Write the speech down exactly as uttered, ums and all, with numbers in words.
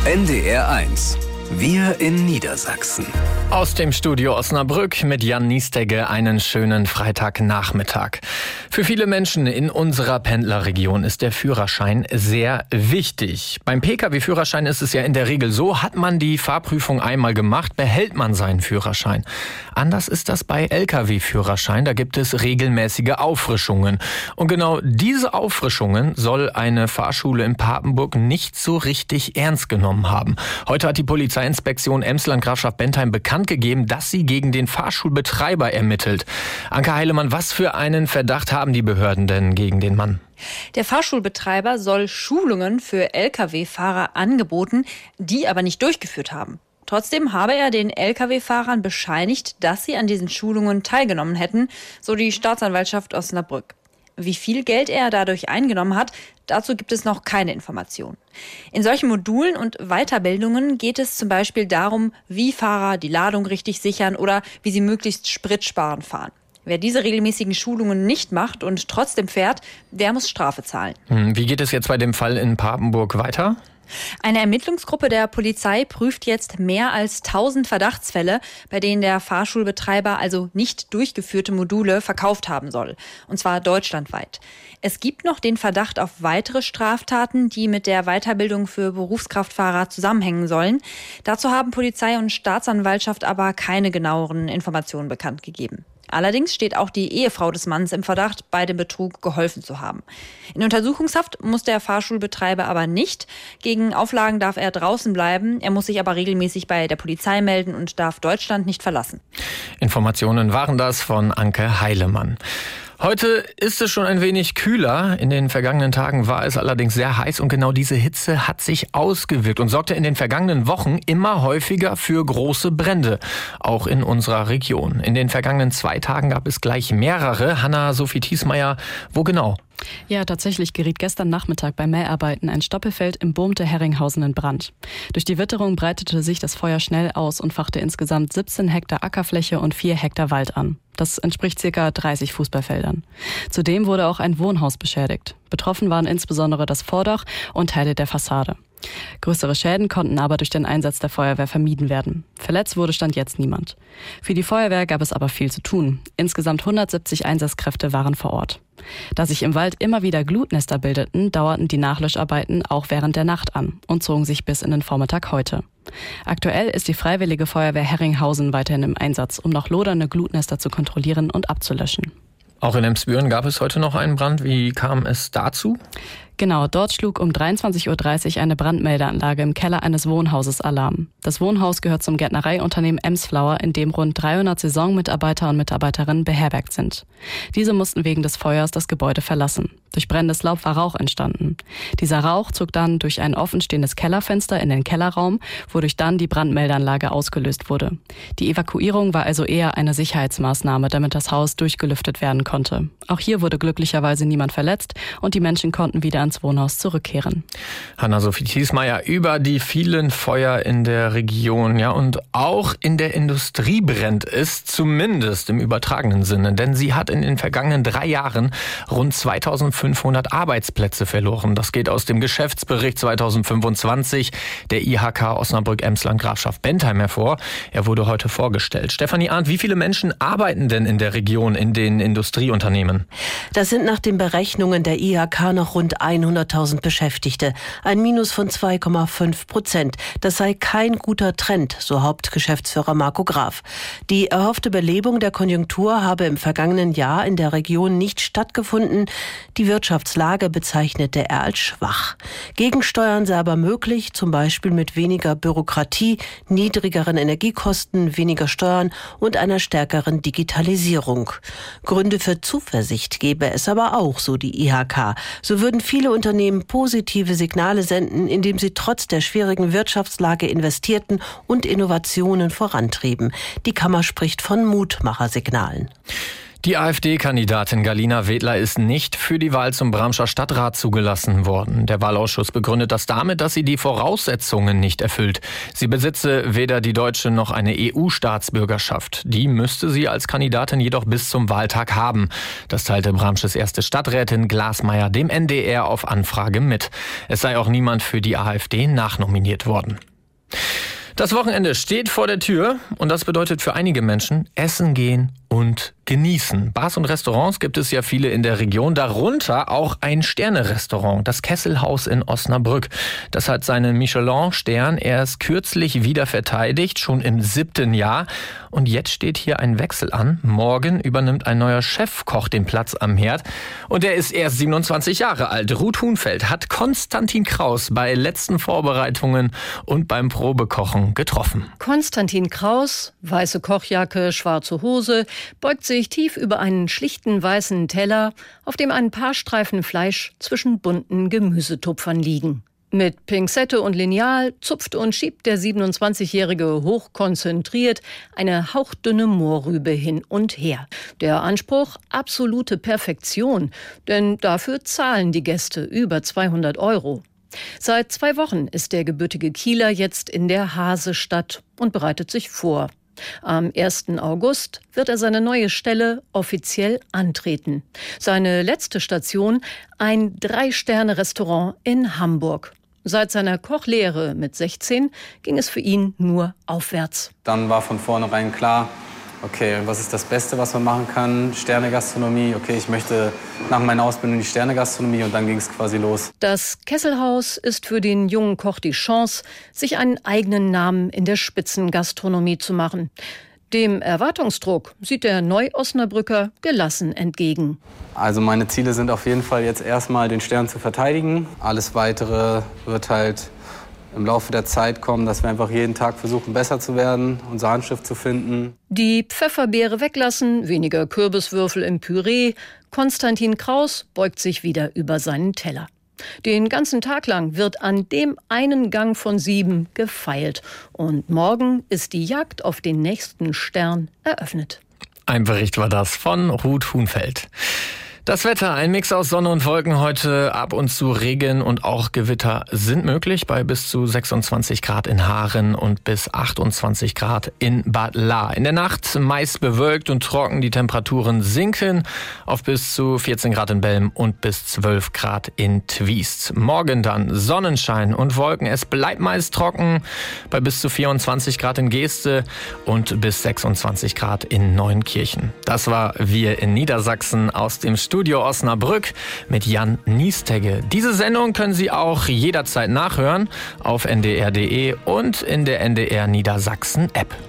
N D R eins. Wir in Niedersachsen. Aus dem Studio Osnabrück mit Jan Niestegge einen schönen Freitagnachmittag. Für viele Menschen in unserer Pendlerregion ist der Führerschein sehr wichtig. Beim Pkw Führerschein ist es ja in der Regel so, hat man die Fahrprüfung einmal gemacht, behält man seinen Führerschein. Anders ist das bei Lkw Führerschein, da gibt es regelmäßige Auffrischungen. Und genau diese Auffrischungen soll eine Fahrschule in Papenburg nicht so richtig ernst genommen haben. Heute hat die Polizeiinspektion Emsland-Grafschaft Bentheim bekannt gegeben, dass sie gegen den Fahrschulbetreiber ermittelt. Anke Heilemann, was für einen Verdacht haben die Behörden denn gegen den Mann? Der Fahrschulbetreiber soll Schulungen für Lkw-Fahrer angeboten, die aber nicht durchgeführt haben. Trotzdem habe er den Lkw-Fahrern bescheinigt, dass sie an diesen Schulungen teilgenommen hätten, so die Staatsanwaltschaft Osnabrück. Wie viel Geld er dadurch eingenommen hat, dazu gibt es noch keine Information. In solchen Modulen und Weiterbildungen geht es zum Beispiel darum, wie Fahrer die Ladung richtig sichern oder wie sie möglichst spritsparend fahren. Wer diese regelmäßigen Schulungen nicht macht und trotzdem fährt, der muss Strafe zahlen. Wie geht es jetzt bei dem Fall in Papenburg weiter? Eine Ermittlungsgruppe der Polizei prüft jetzt mehr als tausend Verdachtsfälle, bei denen der Fahrschulbetreiber also nicht durchgeführte Module verkauft haben soll. Und zwar deutschlandweit. Es gibt noch den Verdacht auf weitere Straftaten, die mit der Weiterbildung für Berufskraftfahrer zusammenhängen sollen. Dazu haben Polizei und Staatsanwaltschaft aber keine genaueren Informationen bekannt gegeben. Allerdings steht auch die Ehefrau des Mannes im Verdacht, bei dem Betrug geholfen zu haben. In Untersuchungshaft muss der Fahrschulbetreiber aber nicht. Gegen Auflagen darf er draußen bleiben. Er muss sich aber regelmäßig bei der Polizei melden und darf Deutschland nicht verlassen. Informationen waren das von Anke Heilemann. Heute ist es schon ein wenig kühler. In den vergangenen Tagen war es allerdings sehr heiß und genau diese Hitze hat sich ausgewirkt und sorgte in den vergangenen Wochen immer häufiger für große Brände, auch in unserer Region. In den vergangenen zwei Tagen gab es gleich mehrere. Hanna-Sophie Thiesmeier, wo genau? Ja, tatsächlich geriet gestern Nachmittag bei Mäharbeiten ein Stoppelfeld im Boomte Herringhausen in Brand. Durch die Witterung breitete sich das Feuer schnell aus und fachte insgesamt siebzehn Hektar Ackerfläche und vier Hektar Wald an. Das entspricht ca. dreißig Fußballfeldern. Zudem wurde auch ein Wohnhaus beschädigt. Betroffen waren insbesondere das Vordach und Teile der Fassade. Größere Schäden konnten aber durch den Einsatz der Feuerwehr vermieden werden. Verletzt wurde stand jetzt niemand. Für die Feuerwehr gab es aber viel zu tun. Insgesamt hundertsiebzig Einsatzkräfte waren vor Ort. Da sich im Wald immer wieder Glutnester bildeten, dauerten die Nachlöscharbeiten auch während der Nacht an und zogen sich bis in den Vormittag heute. Aktuell ist die Freiwillige Feuerwehr Herringhausen weiterhin im Einsatz, um noch lodernde Glutnester zu kontrollieren und abzulöschen. Auch in Emsbüren gab es heute noch einen Brand. Wie kam es dazu? Genau, dort schlug um dreiundzwanzig Uhr dreißig eine Brandmeldeanlage im Keller eines Wohnhauses Alarm. Das Wohnhaus gehört zum Gärtnereiunternehmen Emsflower, in dem rund dreihundert Saisonmitarbeiter und Mitarbeiterinnen beherbergt sind. Diese mussten wegen des Feuers das Gebäude verlassen. Durch brennendes Laub war Rauch entstanden. Dieser Rauch zog dann durch ein offenstehendes Kellerfenster in den Kellerraum, wodurch dann die Brandmeldeanlage ausgelöst wurde. Die Evakuierung war also eher eine Sicherheitsmaßnahme, damit das Haus durchgelüftet werden konnte. Auch hier wurde glücklicherweise niemand verletzt und die Menschen konnten wieder ins Wohnhaus zurückkehren. Hanna-Sophie Thiesmeier über die vielen Feuer in der Region. Ja, und auch in der Industrie brennt es, zumindest im übertragenen Sinne. Denn sie hat in den vergangenen drei Jahren rund zweitausendfünfhundert Arbeitsplätze verloren. Das geht aus dem Geschäftsbericht zweitausendfünfundzwanzig der I H K Osnabrück-Emsland-Grafschaft Bentheim hervor. Er wurde heute vorgestellt. Stefanie Arndt, wie viele Menschen arbeiten denn in der Region in den Industrieunternehmen? Das sind nach den Berechnungen der I H K noch rund hunderttausend Beschäftigte, ein Minus von zwei Komma fünf Prozent. Das sei kein guter Trend, so Hauptgeschäftsführer Marco Graf. Die erhoffte Belebung der Konjunktur habe im vergangenen Jahr in der Region nicht stattgefunden. Die Wirtschaftslage bezeichnete er als schwach. Gegensteuern sei aber möglich, zum Beispiel mit weniger Bürokratie, niedrigeren Energiekosten, weniger Steuern und einer stärkeren Digitalisierung. Gründe für Zuversicht gebe es aber auch, so die I H K. So würden viele Unternehmen positive Signale senden, indem sie trotz der schwierigen Wirtschaftslage investierten und Innovationen vorantrieben. Die Kammer spricht von Mutmachersignalen. Die AfD-Kandidatin Galina Wedler ist nicht für die Wahl zum Bramscher Stadtrat zugelassen worden. Der Wahlausschuss begründet das damit, dass sie die Voraussetzungen nicht erfüllt. Sie besitze weder die deutsche noch eine E U-Staatsbürgerschaft. Die müsste sie als Kandidatin jedoch bis zum Wahltag haben. Das teilte Bramsches erste Stadträtin Glasmeier dem N D R auf Anfrage mit. Es sei auch niemand für die AfD nachnominiert worden. Das Wochenende steht vor der Tür und das bedeutet für einige Menschen essen gehen und genießen. Bars und Restaurants gibt es ja viele in der Region, darunter auch ein Sterne-Restaurant, das Kesselhaus in Osnabrück. Das hat seinen Michelin-Stern erst kürzlich wieder verteidigt, schon im siebten Jahr. Und jetzt steht hier ein Wechsel an. Morgen übernimmt ein neuer Chefkoch den Platz am Herd und er ist erst siebenundzwanzig Jahre alt. Ruth Hunfeld hat Konstantin Kraus bei letzten Vorbereitungen und beim Probekochen getroffen. Konstantin Kraus, weiße Kochjacke, schwarze Hose, beugt sich tief über einen schlichten weißen Teller, auf dem ein paar Streifen Fleisch zwischen bunten Gemüsetupfern liegen. Mit Pinzette und Lineal zupft und schiebt der siebenundzwanzigjährige hochkonzentriert eine hauchdünne Mohrrübe hin und her. Der Anspruch: absolute Perfektion, denn dafür zahlen die Gäste über zweihundert Euro. Seit zwei Wochen ist der gebürtige Kieler jetzt in der Hasestadt und bereitet sich vor. Am ersten August wird er seine neue Stelle offiziell antreten. Seine letzte Station: ein Drei-Sterne-Restaurant in Hamburg. Seit seiner Kochlehre mit sechzehn ging es für ihn nur aufwärts. Dann war von vornherein klar, okay, was ist das Beste, was man machen kann? Sternegastronomie. Okay, ich möchte nach meiner Ausbildung die Sternegastronomie und dann ging es quasi los. Das Kesselhaus ist für den jungen Koch die Chance, sich einen eigenen Namen in der Spitzengastronomie zu machen. Dem Erwartungsdruck sieht der Neu-Osnabrücker gelassen entgegen. Also meine Ziele sind auf jeden Fall jetzt erstmal den Stern zu verteidigen. Alles Weitere wird halt im Laufe der Zeit kommen, dass wir einfach jeden Tag versuchen, besser zu werden, unser Handschrift zu finden. Die Pfefferbeere weglassen, weniger Kürbiswürfel im Püree. Konstantin Kraus beugt sich wieder über seinen Teller. Den ganzen Tag lang wird an dem einen Gang von sieben gefeilt. Und morgen ist die Jagd auf den nächsten Stern eröffnet. Ein Bericht war das von Ruth Hunfeld. Das Wetter, ein Mix aus Sonne und Wolken heute, ab und zu Regen und auch Gewitter sind möglich bei bis zu sechsundzwanzig Grad in Haaren und bis achtundzwanzig Grad in Bad Lahr. In der Nacht meist bewölkt und trocken, die Temperaturen sinken auf bis zu vierzehn Grad in Belm und bis zwölf Grad in Twiest. Morgen dann Sonnenschein und Wolken, es bleibt meist trocken bei bis zu vierundzwanzig Grad in Geeste und bis sechsundzwanzig Grad in Neunkirchen. Das war Wir in Niedersachsen aus dem Studio Studio Osnabrück mit Jan Niestegge. Diese Sendung können Sie auch jederzeit nachhören auf n d r punkt d e und in der N D R Niedersachsen App.